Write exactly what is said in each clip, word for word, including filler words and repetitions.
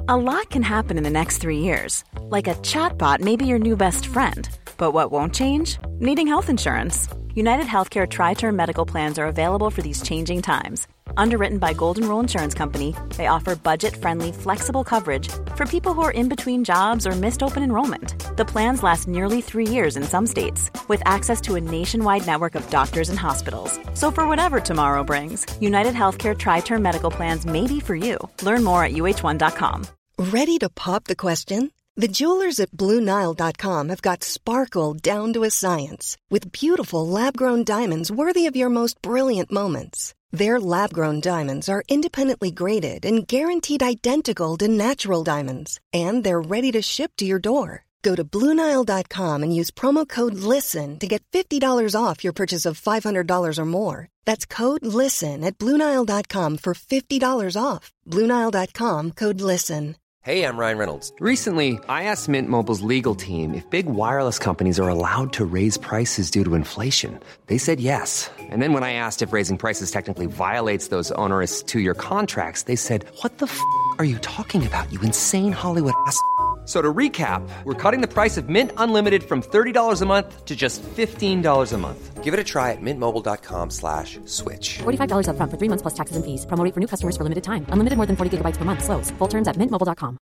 A lot can happen in the next three years. Like a chatbot may be your new best friend. But what won't change? Needing health insurance. United Healthcare Tri-Term Medical Plans are available for these changing times. Underwritten by Golden Rule Insurance Company, they offer budget-friendly, flexible coverage for people who are in between jobs or missed open enrollment. The plans last nearly three years in some states, with access to a nationwide network of doctors and hospitals. So for whatever tomorrow brings, United Healthcare Tri-Term Medical Plans may be for you. Learn more at U H one dot com. Ready to pop the question? The jewelers at Blue Nile dot com have got sparkle down to a science with beautiful lab-grown diamonds worthy of your most brilliant moments. Their lab-grown diamonds are independently graded and guaranteed identical to natural diamonds, and they're ready to ship to your door. Go to Blue Nile dot com and use promo code LISTEN to get fifty dollars off your purchase of five hundred dollars or more. That's code LISTEN at Blue Nile dot com for fifty dollars off. Blue Nile dot com, code LISTEN. Hey, I'm Ryan Reynolds. Recently, I asked Mint Mobile's legal team if big wireless companies are allowed to raise prices due to inflation. They said yes. And then when I asked if raising prices technically violates those onerous two-year contracts, they said, what the f*** are you talking about, you insane Hollywood ass f- So to recap, we're cutting the price of Mint Unlimited from thirty dollars a month to just fifteen dollars a month. Give it a try at mintmobile.com slash switch. forty-five dollars up front for three months plus taxes and fees. Promo rate for new customers for limited time. Unlimited more than forty gigabytes per month. Slows full terms at mint mobile dot com.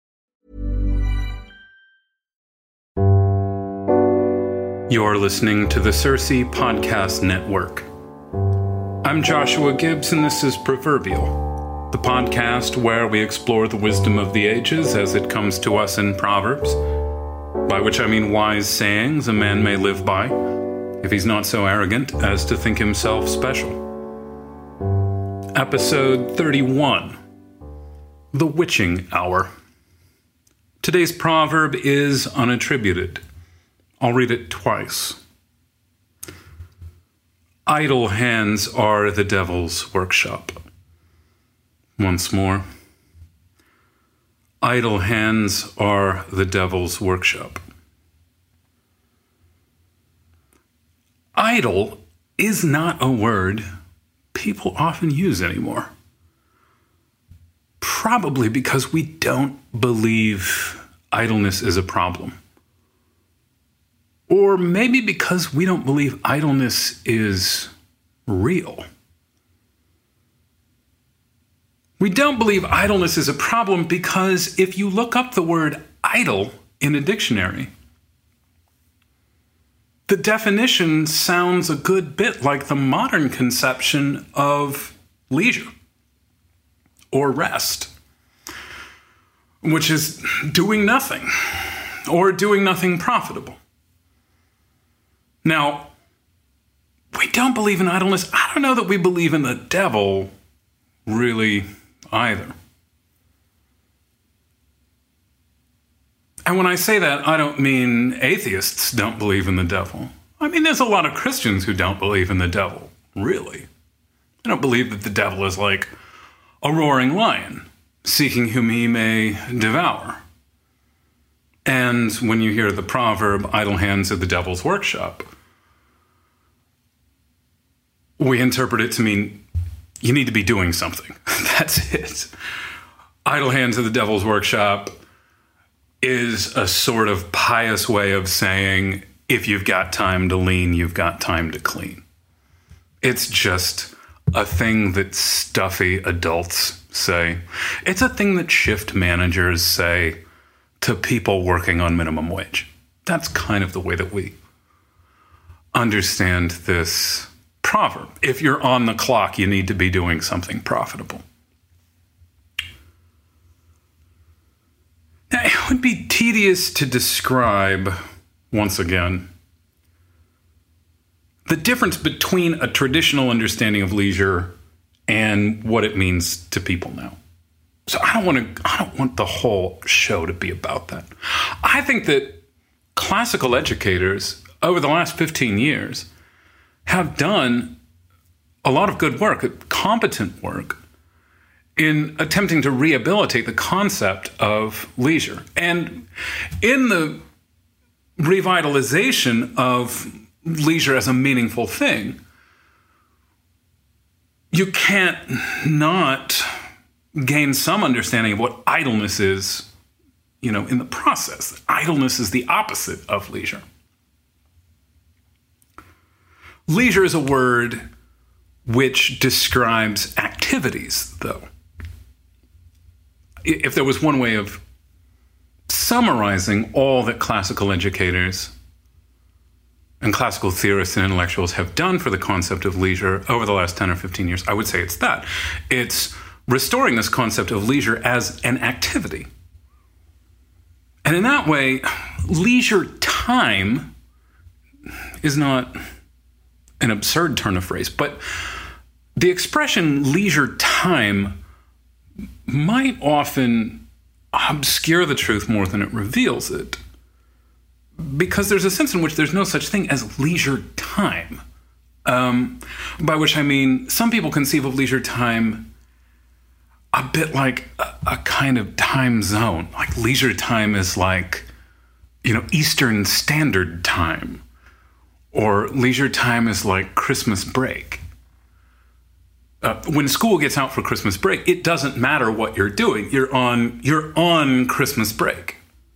You're listening to the Cersei Podcast Network. I'm Joshua Gibbs, and this is Proverbial, the podcast where we explore the wisdom of the ages as it comes to us in Proverbs, by which I mean wise sayings a man may live by, if he's not so arrogant as to think himself special. Episode thirty-one, The Witching Hour. Today's proverb is unattributed. I'll read it twice. Idle hands are the devil's workshop. Once more. Idle hands are the devil's workshop. Idle is not a word people often use anymore. Probably because we don't believe idleness is a problem. Or maybe because we don't believe idleness is real. We don't believe idleness is a problem because if you look up the word idle in a dictionary, the definition sounds a good bit like the modern conception of leisure or rest, which is doing nothing or doing nothing profitable. Now, we don't believe in idleness. I don't know that we believe in the devil, really, either. And when I say that, I don't mean atheists don't believe in the devil. I mean, there's a lot of Christians who don't believe in the devil, really. They don't believe that the devil is like a roaring lion, seeking whom he may devour. And when you hear the proverb, idle hands are the devil's workshop, we interpret it to mean you need to be doing something. That's it. Idle hands are the devil's workshop is a sort of pious way of saying, if you've got time to lean, you've got time to clean. It's just a thing that stuffy adults say. It's a thing that shift managers say to people working on minimum wage. That's kind of the way that we understand this proverb. If you're on the clock, you need to be doing something profitable. Now, it would be tedious to describe, once again, the difference between a traditional understanding of leisure and what it means to people now. So I don't want to, I don't want the whole show to be about that. I think that classical educators over the last fifteen years have done a lot of good work, competent work, in attempting to rehabilitate the concept of leisure. And in the revitalization of leisure as a meaningful thing, you can't not gain some understanding of what idleness is, you know, in the process. Idleness is the opposite of leisure. Leisure is a word which describes activities, though. If there was one way of summarizing all that classical educators and classical theorists and intellectuals have done for the concept of leisure over the last ten or fifteen years, I would say it's that. It's restoring this concept of leisure as an activity. And in that way, leisure time is not an absurd turn of phrase, but the expression leisure time might often obscure the truth more than it reveals it, because there's a sense in which there's no such thing as leisure time, um, by which I mean some people conceive of leisure time a bit like a, a kind of time zone. Like leisure time is like, you know, Eastern Standard Time, or leisure time is like Christmas break. Uh, when school gets out for Christmas break, it doesn't matter what you're doing. You're on you're on Christmas break.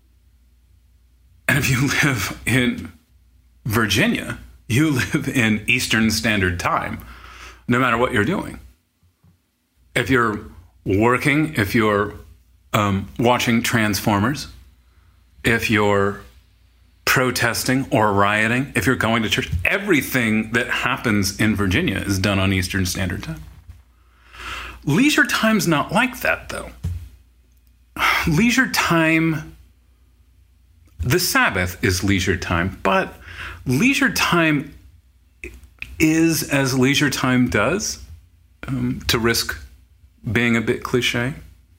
And if you live in Virginia, you live in Eastern Standard Time, no matter what you're doing. If you're working, if you're um, watching Transformers, if you're protesting or rioting, if you're going to church, everything that happens in Virginia is done on Eastern Standard Time. Leisure time's not like that, though. Leisure time, the Sabbath is leisure time, but leisure time is as leisure time does, um, to risk being a bit cliche.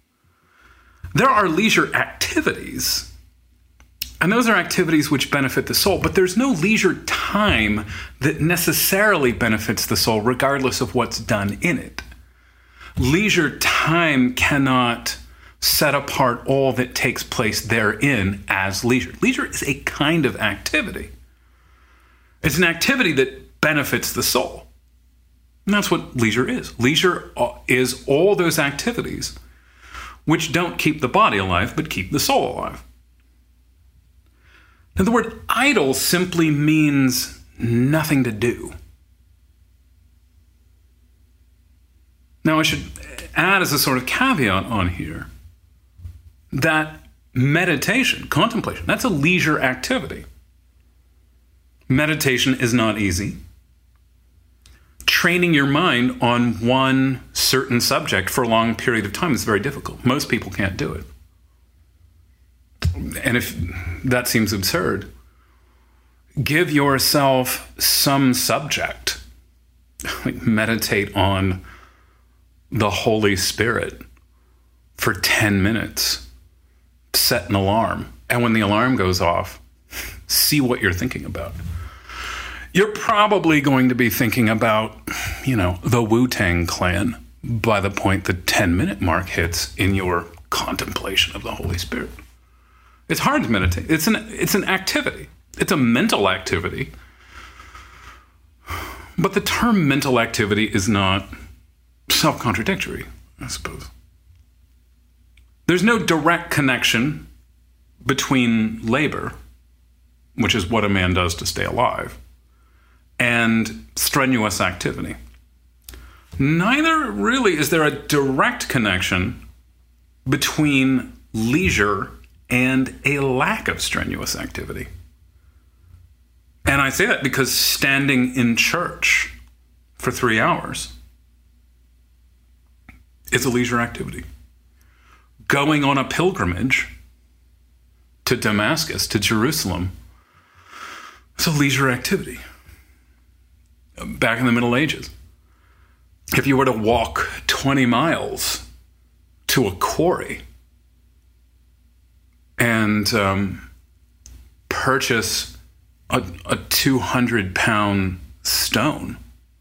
There are leisure activities, and those are activities which benefit the soul, but there's no leisure time that necessarily benefits the soul, regardless of what's done in it. Leisure time cannot set apart all that takes place therein as leisure. Leisure is a kind of activity. It's an activity that benefits the soul. And that's what leisure is. Leisure is all those activities which don't keep the body alive, but keep the soul alive. Now, the word idle simply means nothing to do. Now, I should add as a sort of caveat on here that meditation, contemplation, that's a leisure activity. Meditation is not easy. Training your mind on one certain subject for a long period of time is very difficult. Most people can't do it. And if that seems absurd, give yourself some subject. Like meditate on the Holy Spirit for ten minutes. Set an alarm. And when the alarm goes off, see what you're thinking about. You're probably going to be thinking about, you know, the Wu-Tang Clan by the point the ten-minute mark hits in your contemplation of the Holy Spirit. It's hard to meditate. It's an it's an activity. It's a mental activity. But the term mental activity is not self-contradictory, I suppose. There's no direct connection between labor, which is what a man does to stay alive, and strenuous activity. Neither really is there a direct connection between leisure and a lack of strenuous activity. And I say that because standing in church for three hours is a leisure activity. Going on a pilgrimage to Damascus, to Jerusalem, is a leisure activity. Back in the Middle Ages, if you were to walk twenty miles to a quarry and um, purchase a, a two hundred pound stone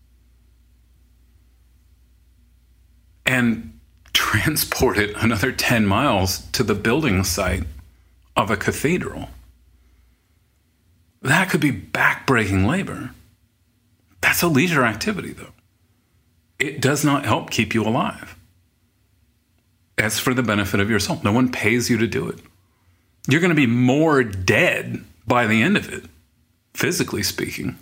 and transport it another ten miles to the building site of a cathedral, that could be backbreaking labor. That's a leisure activity, though. It does not help keep you alive. It's for the benefit of your soul. No one pays you to do it. You're going to be more dead by the end of it, physically speaking,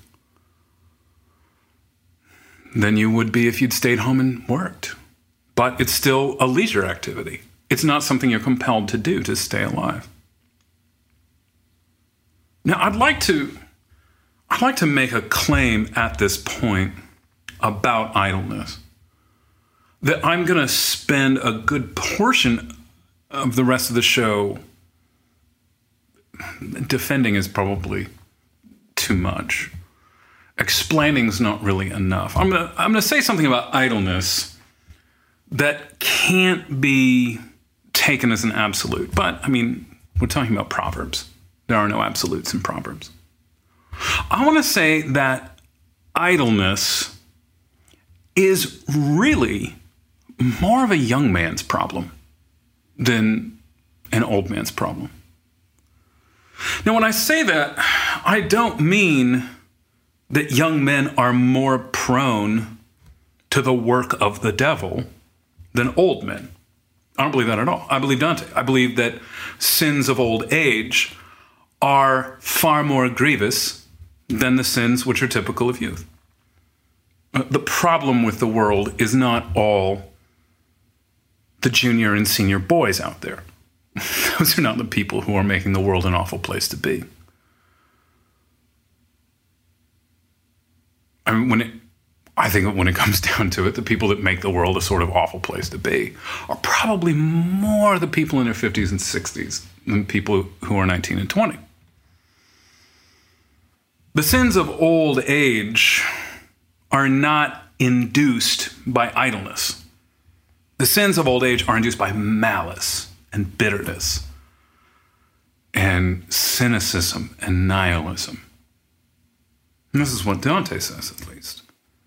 than you would be if you'd stayed home and worked. But it's still a leisure activity. It's not something you're compelled to do to stay alive. Now, I'd like to, I'd like to make a claim at this point about idleness, that I'm going to spend a good portion of the rest of the show defending is probably too much. Explaining is not really enough. I'm going to I'm going to say something about idleness that can't be taken as an absolute. But, I mean, we're talking about Proverbs. There are no absolutes in Proverbs. I want to say that idleness is really more of a young man's problem than an old man's problem. Now, when I say that, I don't mean that young men are more prone to the work of the devil than old men. I don't believe that at all. I believe Dante. I believe that sins of old age are far more grievous than the sins which are typical of youth. The problem with the world is not all the junior and senior boys out there. Those are not the people who are making the world an awful place to be. I mean, when it, I think when it comes down to it, the people that make the world a sort of awful place to be are probably more the people in their fifties and sixties than people who are nineteen and twenty. The sins of old age are not induced by idleness. The sins of old age are induced by malice and bitterness and cynicism and nihilism. And this is what Dante says, at least.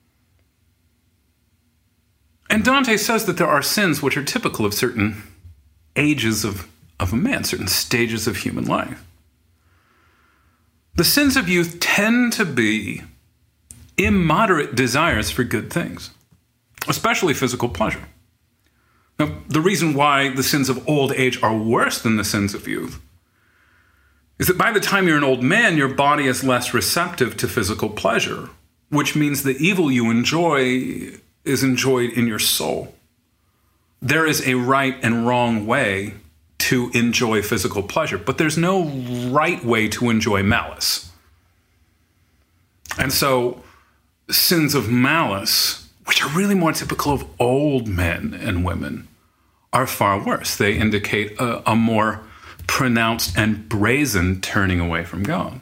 And Dante says that there are sins which are typical of certain ages of, of a man, certain stages of human life. The sins of youth tend to be immoderate desires for good things, especially physical pleasure. Now, the reason why the sins of old age are worse than the sins of youth is that by the time you're an old man, your body is less receptive to physical pleasure, which means the evil you enjoy is enjoyed in your soul. There is a right and wrong way to enjoy physical pleasure, but there's no right way to enjoy malice. And so sins of malice, which are really more typical of old men and women, are far worse. They indicate a, a more pronounced and brazen turning away from God.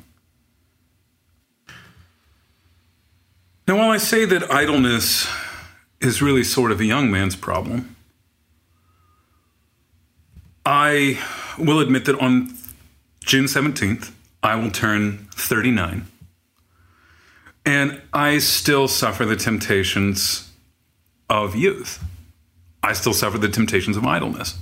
Now, while I say that idleness is really sort of a young man's problem, I will admit that on June seventeenth, I will turn thirty-nine. And I still suffer the temptations of youth. I still suffer the temptations of idleness.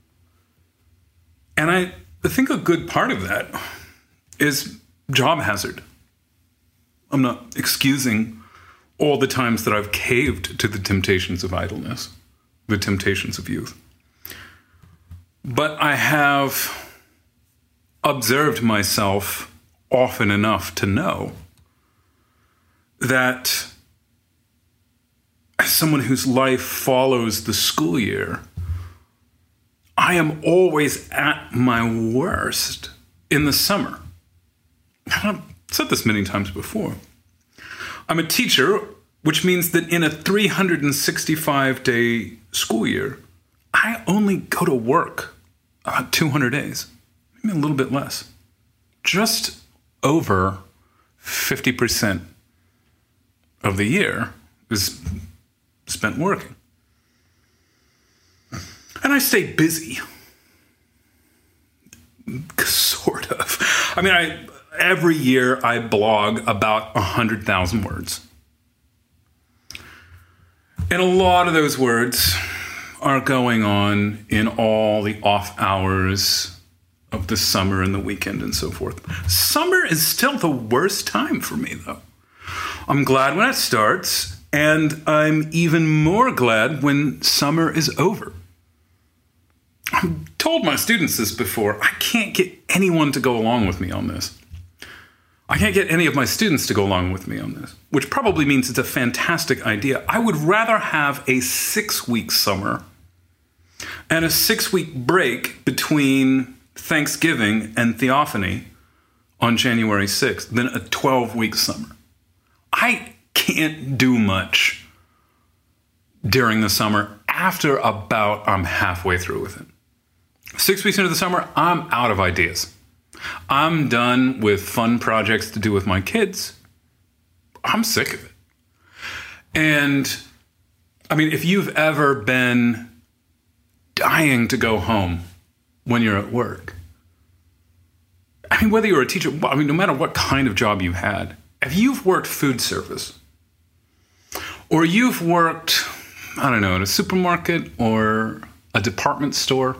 And I think a good part of that is job hazard. I'm not excusing all the times that I've caved to the temptations of idleness, the temptations of youth. But I have observed myself often enough to know that as someone whose life follows the school year, I am always at my worst in the summer. I've said this many times before. I'm a teacher, which means that in a three hundred sixty-five day school year, I only go to work about two hundred days, maybe a little bit less. Just over fifty percent of the year is spent working. And I stay busy. Sort of. I mean, I every year I blog about one hundred thousand words. And a lot of those words are going on in all the off hours of the summer and the weekend and so forth. Summer is still the worst time for me, though. I'm glad when it starts, and I'm even more glad when summer is over. I've told my students this before. I can't get anyone to go along with me on this. I can't get any of my students to go along with me on this, which probably means it's a fantastic idea. I would rather have a six-week summer and a six-week break between Thanksgiving and Theophany on January sixth than a twelve-week summer. I can't do much during the summer after about I'm halfway through with it. Six weeks into the summer, I'm out of ideas. I'm done with fun projects to do with my kids. I'm sick of it. And I mean, if you've ever been dying to go home when you're at work, I mean, whether you're a teacher, I mean, no matter what kind of job you had, if you've worked food service or you've worked, I don't know, at a supermarket or a department store,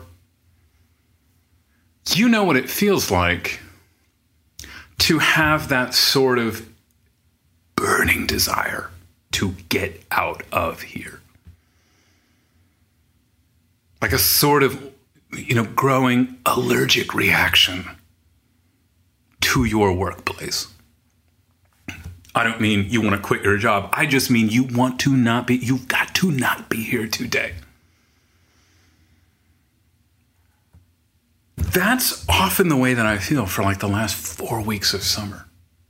you know what it feels like to have that sort of burning desire to get out of here. Like a sort of, you know, growing allergic reaction to your workplace. I don't mean you want to quit your job. I just mean you want to not be, you've got to not be here today. That's often the way that I feel for like the last four weeks of summer.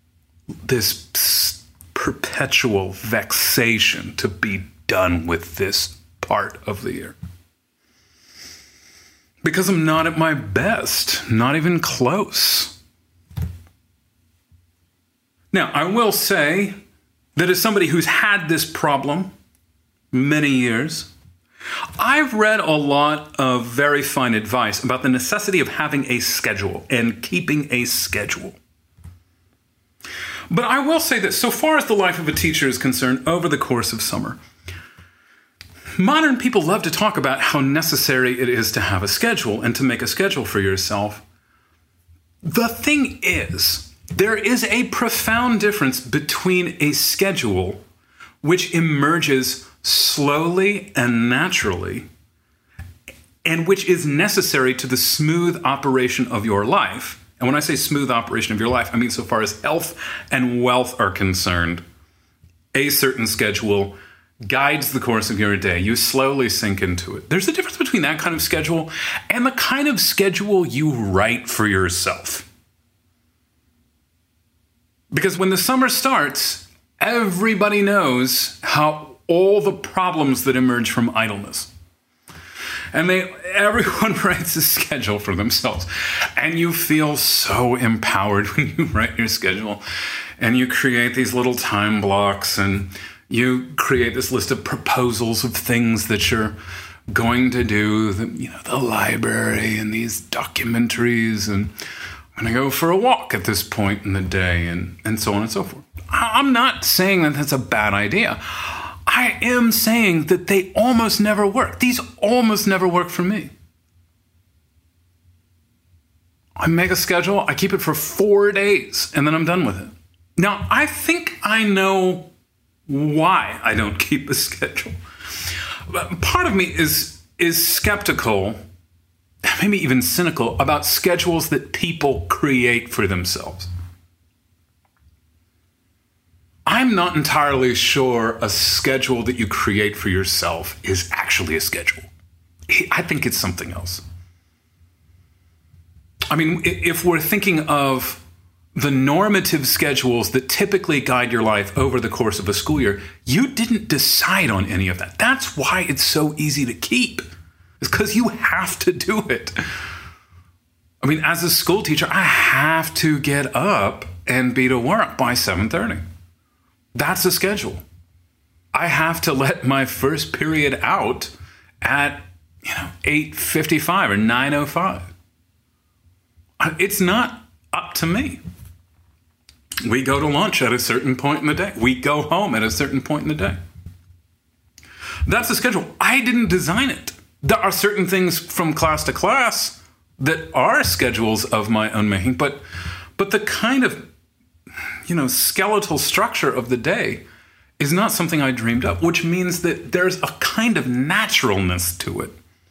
This perpetual vexation to be done with this part of the year. Because I'm not at my best, not even close. Now, I will say that as somebody who's had this problem many years, I've read a lot of very fine advice about the necessity of having a schedule and keeping a schedule. But I will say that so far as the life of a teacher is concerned over the course of summer, modern people love to talk about how necessary it is to have a schedule and to make a schedule for yourself. The thing is, there is a profound difference between a schedule which emerges slowly and naturally, and which is necessary to the smooth operation of your life. And when I say smooth operation of your life, I mean so far as health and wealth are concerned, a certain schedule guides the course of your day. You slowly sink into it. There's a difference between that kind of schedule and the kind of schedule you write for yourself. Because when the summer starts, everybody knows how all the problems that emerge from idleness. And they everyone writes a schedule for themselves. And you feel so empowered when you write your schedule. And you create these little time blocks and you create this list of proposals of things that you're going to do, the, you know, the library and these documentaries, and I'm going to go for a walk at this point in the day, and, and so on and so forth. I'm not saying that that's a bad idea. I am saying that they almost never work. These almost never work for me. I make a schedule, I keep it for four days, and then I'm done with it. Now, I think I know why I don't keep a schedule. Part of me is, is skeptical, maybe even cynical, about schedules that people create for themselves. I'm not entirely sure a schedule that you create for yourself is actually a schedule. I think it's something else. I mean, if we're thinking of the normative schedules that typically guide your life over the course of a school year, you didn't decide on any of that. That's why it's so easy to keep. It's because you have to do it. I mean, as a school teacher, I have to get up and be to work by seven thirty. That's a schedule. I have to let my first period out at, you know, eight fifty-five or nine oh five. It's not up to me. We go to lunch at a certain point in the day. We go home at a certain point in the day. That's a schedule. I didn't design it. There are certain things from class to class that are schedules of my own making, but but the kind of, you know, skeletal structure of the day is not something I dreamed up, which means that there's a kind of naturalness to it.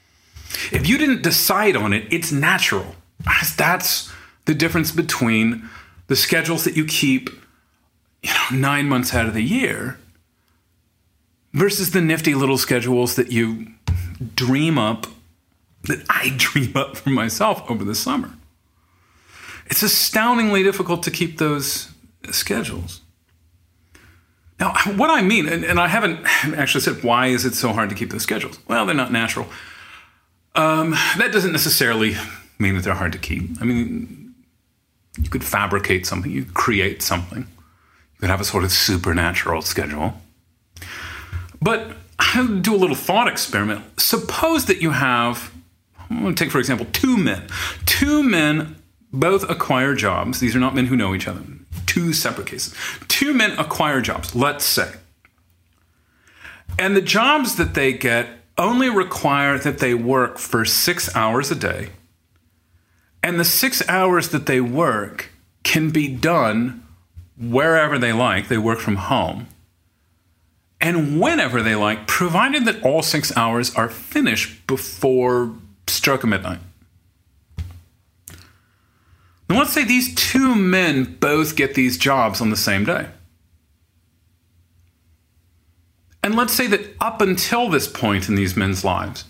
If you didn't decide on it, it's natural. That's the difference between the schedules that you keep, you know, nine months out of the year versus the nifty little schedules that you dream up, that I dream up for myself over the summer. It's astoundingly difficult to keep those schedules. Now, what I mean, and, and I haven't actually said, why is it so hard to keep those schedules? Well, they're not natural. Um, that doesn't necessarily mean that they're hard to keep. I mean, you could fabricate something, you could create something. You could have a sort of supernatural schedule. But I'll do a little thought experiment. Suppose that you have, I'm going to take, for example, two men. Two men both acquire jobs. These are not men who know each other. Two separate cases. Two men acquire jobs, let's say. And the jobs that they get only require that they work for six hours a day. And the six hours that they work can be done wherever they like. They work from home. And whenever they like, provided that all six hours are finished before stroke of midnight. Now let's say these two men both get these jobs on the same day. And let's say that up until this point in these men's lives,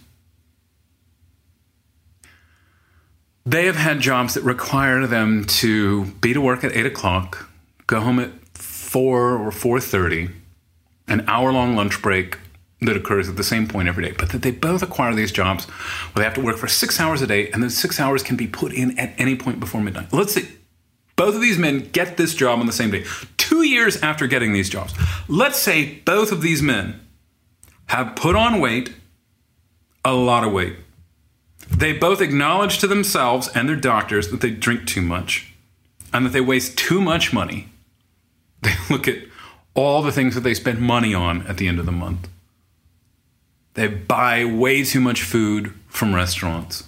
they have had jobs that require them to be to work at eight o'clock, go home at four or four thirty, an hour-long lunch break that occurs at the same point every day, but that they both acquire these jobs where they have to work for six hours a day, and those six hours can be put in at any point before midnight. Let's say both of these men get this job on the same day, two years after getting these jobs. Let's say both of these men have put on weight, a lot of weight. They both acknowledge to themselves and their doctors that they drink too much and that they waste too much money. They look at all the things that they spend money on at the end of the month. They buy way too much food from restaurants.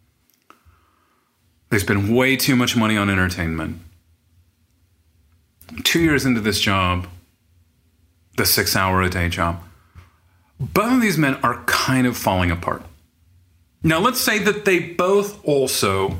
They spend way too much money on entertainment. Two years into this job, the six-hour-a-day job, both of these men are kind of falling apart. Now, let's say that they both also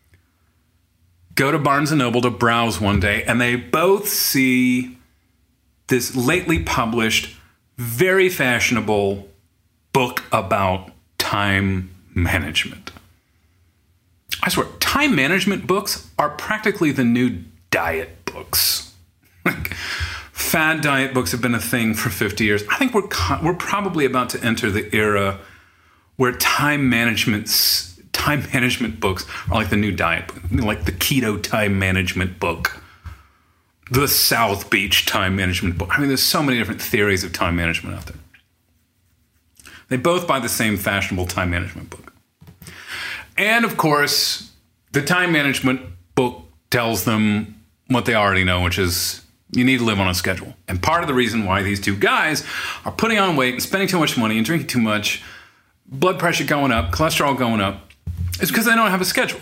go to Barnes and Noble to browse one day, and they both see this lately published, very fashionable book about time management. I swear, time management books are practically the new diet books. Like, fad diet books have been a thing for fifty years. I think we're we're probably about to enter the era where time management time management books are like the new diet book, like the keto time management book, the South Beach time management book. I mean, there's so many different theories of time management out there. They both buy the same fashionable time management book. And of course, the time management book tells them what they already know, which is you need to live on a schedule. And part of the reason why these two guys are putting on weight and spending too much money and drinking too much, blood pressure going up, cholesterol going up, is because they don't have a schedule.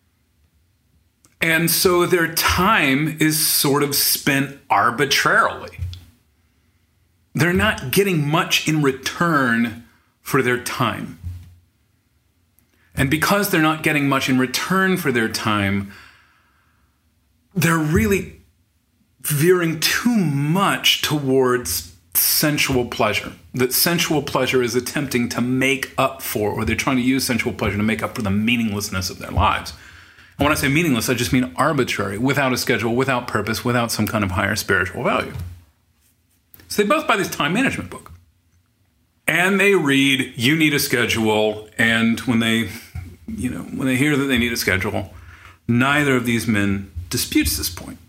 And so their time is sort of spent arbitrarily. They're not getting much in return for their time. And because they're not getting much in return for their time, they're really veering too much towards sensual pleasure. That sensual pleasure is attempting to make up for, or they're trying to use sensual pleasure to make up for the meaninglessness of their lives. And when I say meaningless, I just mean arbitrary, without a schedule, without purpose, without some kind of higher spiritual value. So they both buy this time management book. And they read, you need a schedule. And when they, you know, when they hear that they need a schedule, neither of these men disputes this point.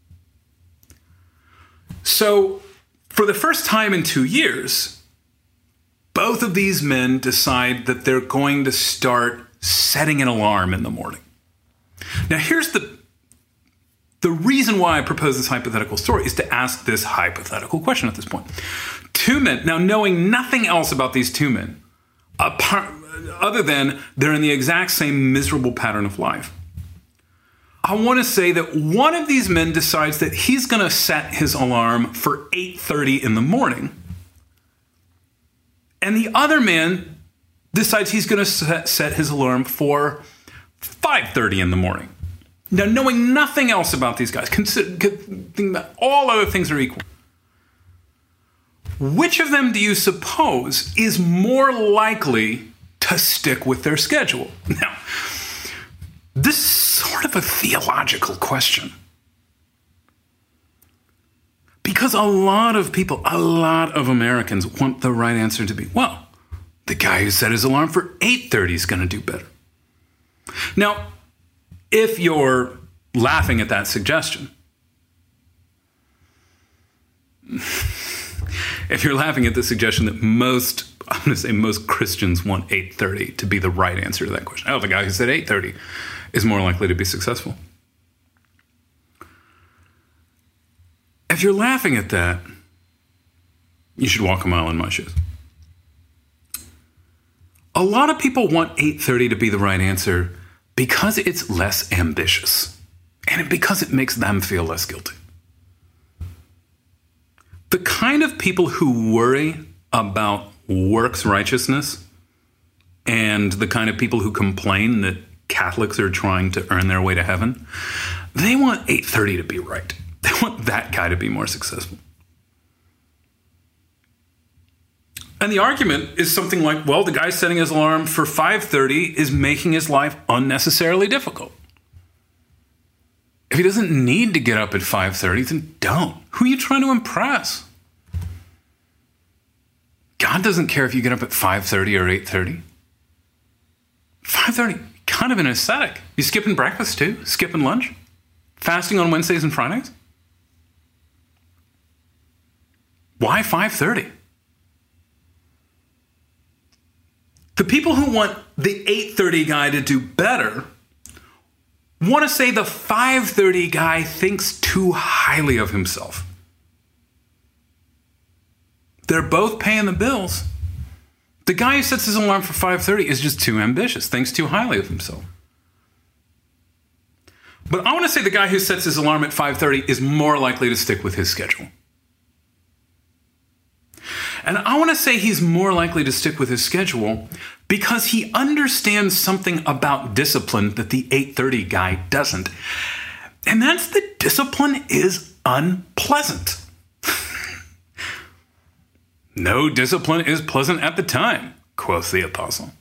So for the first time in two years, both of these men decide that they're going to start setting an alarm in the morning. Now, here's the the reason why I propose this hypothetical story is to ask this hypothetical question at this point. Two men, now knowing nothing else about these two men, apart, other than they're in the exact same miserable pattern of life, I want to say that one of these men decides that he's going to set his alarm for eight thirty in the morning, and the other man decides he's going to set, set his alarm for five thirty in the morning. Now, knowing nothing else about these guys, considering that all other things are equal, which of them do you suppose is more likely to stick with their schedule? Now, this is sort of a theological question. Because a lot of people, a lot of Americans want the right answer to be, well, the guy who set his alarm for eight thirty is going to do better. Now, if you're laughing at that suggestion, if you're laughing at the suggestion that most, I'm going to say most Christians want eight thirty to be the right answer to that question. Oh, the guy who said eight thirty is more likely to be successful. If you're laughing at that, you should walk a mile in my shoes. A lot of people want eight thirty to be the right answer because it's less ambitious and because it makes them feel less guilty. The kind of people who worry about works righteousness and the kind of people who complain that Catholics are trying to earn their way to heaven, they want eight thirty to be right. They want that guy to be more successful. And the argument is something like, well, the guy setting his alarm for five thirty is making his life unnecessarily difficult. If he doesn't need to get up at five thirty, then don't. Who are you trying to impress? God doesn't care if you get up at five thirty or eight thirty. five thirty, kind of an ascetic. You skipping breakfast too? Skipping lunch? Fasting on Wednesdays and Fridays? Why five thirty? The people who want the eight thirty guy to do better want to say the five thirty guy thinks too highly of himself. They're both paying the bills. The guy who sets his alarm for five thirty is just too ambitious, thinks too highly of himself. But I want to say the guy who sets his alarm at five thirty is more likely to stick with his schedule. And I want to say he's more likely to stick with his schedule because he understands something about discipline that the eight thirty guy doesn't. And that's that discipline is unpleasant. No discipline is pleasant at the time, quoth the apostle.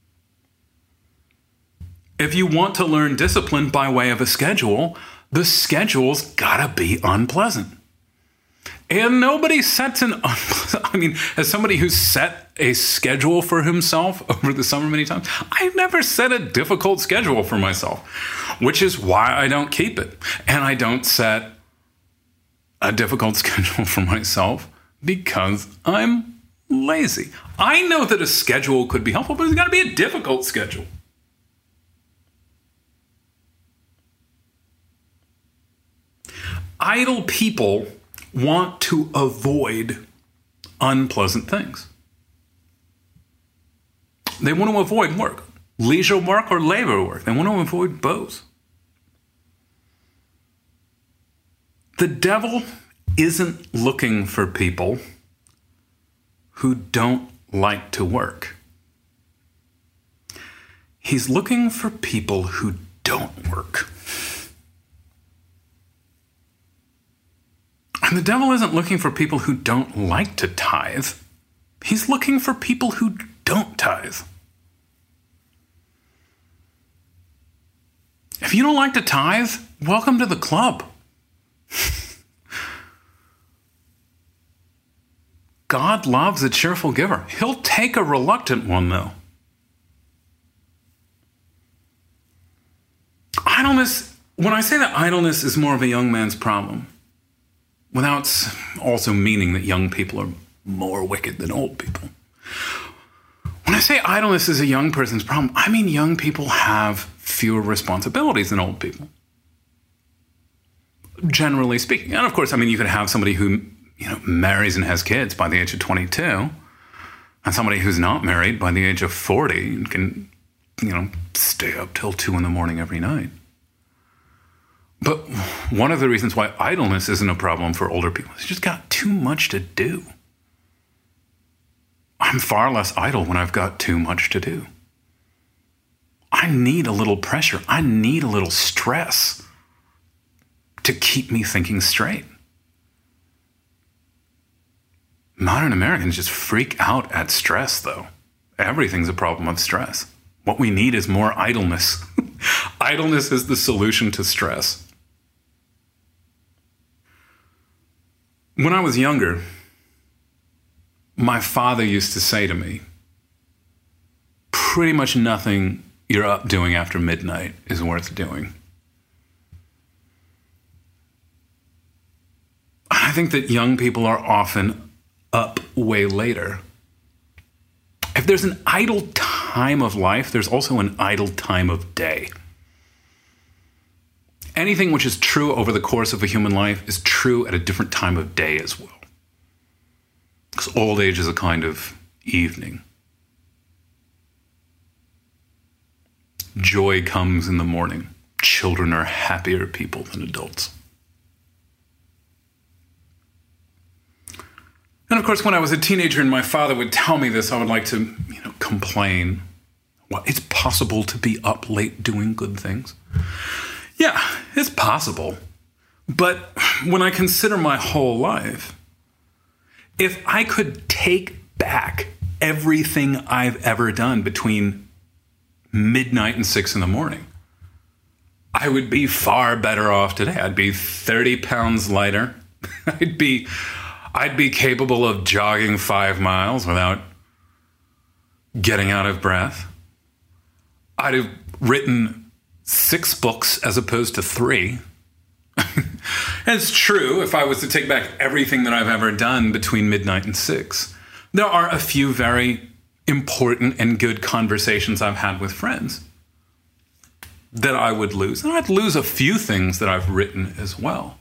If you want to learn discipline by way of a schedule, the schedule's gotta be unpleasant. And nobody sets an unpleasant, I mean, as somebody who's set a schedule for himself over the summer many times, I've never set a difficult schedule for myself, which is why I don't keep it. And I don't set a difficult schedule for myself because I'm lazy. I know that a schedule could be helpful, but it's got to be a difficult schedule. Idle people want to avoid unpleasant things. They want to avoid work, leisure work or labor work. They want to avoid both. The devil isn't looking for people who don't like to work. He's looking for people who don't work. And the devil isn't looking for people who don't like to tithe. He's looking for people who don't tithe. If you don't like to tithe, welcome to the club. God loves a cheerful giver. He'll take a reluctant one, though. Idleness, when I say that idleness is more of a young man's problem, without also meaning that young people are more wicked than old people. When I say idleness is a young person's problem, I mean young people have fewer responsibilities than old people. Generally speaking. And of course, I mean, you could have somebody who, you know, marries and has kids by the age of twenty-two, and somebody who's not married by the age of forty and can, you know, stay up till two in the morning every night. But one of the reasons why idleness isn't a problem for older people is you just got too much to do. I'm far less idle when I've got too much to do. I need a little pressure. I need a little stress to keep me thinking straight. Modern Americans just freak out at stress, though. Everything's a problem of stress. What we need is more idleness. Idleness is the solution to stress. When I was younger, my father used to say to me, pretty much nothing you're up doing after midnight is worth doing. I think that young people are often up way later. If there's an idle time of life, there's also an idle time of day. Anything which is true over the course of a human life is true at a different time of day as well. Because old age is a kind of evening. Joy comes in the morning. Children are happier people than adults. And of course, when I was a teenager and my father would tell me this, I would like to, you know, complain. Well, it's possible to be up late doing good things. Yeah, it's possible. But when I consider my whole life, if I could take back everything I've ever done between midnight and six in the morning, I would be far better off today. I'd be thirty pounds lighter. I'd be... I'd be capable of jogging five miles without getting out of breath. I'd have written six books as opposed to three. And it's true, if I was to take back everything that I've ever done between midnight and six, there are a few very important and good conversations I've had with friends that I would lose. And I'd lose a few things that I've written as well.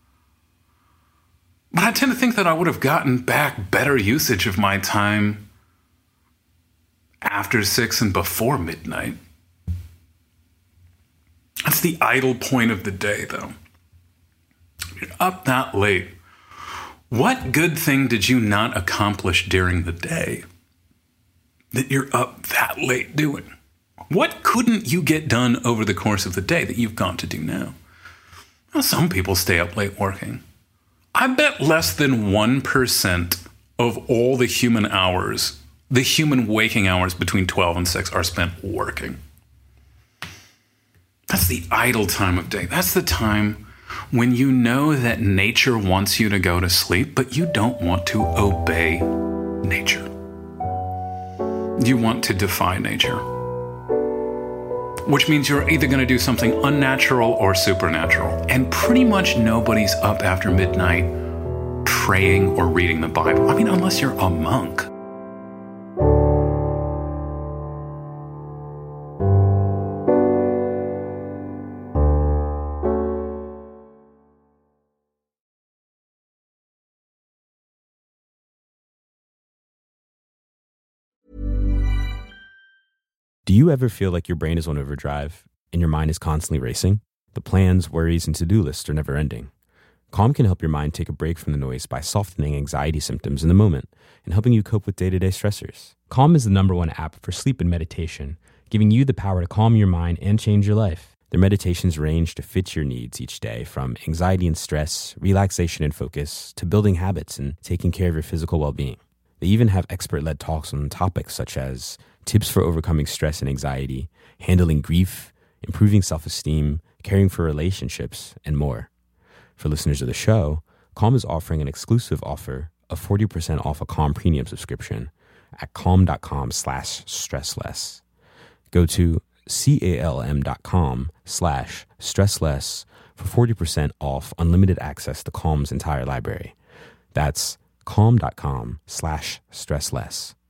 But I tend to think that I would have gotten back better usage of my time after six and before midnight. That's the idle point of the day, though. You're up that late. What good thing did you not accomplish during the day that you're up that late doing? What couldn't you get done over the course of the day that you've got to do now? Well, some people stay up late working. I bet less than one percent of all the human hours, the human waking hours between twelve and six are spent working. That's the idle time of day. That's the time when you know that nature wants you to go to sleep, but you don't want to obey nature. You want to defy nature. Which means you're either going to do something unnatural or supernatural. And pretty much nobody's up after midnight praying or reading the Bible. I mean, unless you're a monk. Do you ever feel like your brain is on overdrive and your mind is constantly racing? The plans, worries, and to-do lists are never ending. Calm can help your mind take a break from the noise by softening anxiety symptoms in the moment and helping you cope with day-to-day stressors. Calm is the number one app for sleep and meditation, giving you the power to calm your mind and change your life. Their meditations range to fit your needs each day, from anxiety and stress, relaxation and focus, to building habits and taking care of your physical well-being. They even have expert-led talks on topics such as tips for overcoming stress and anxiety, handling grief, improving self-esteem, caring for relationships, and more. For listeners of the show, Calm is offering an exclusive offer of forty percent off a Calm premium subscription at calm.com slash stressless. Go to calm.com slash stressless for forty percent off unlimited access to Calm's entire library. That's calm.com slash stressless.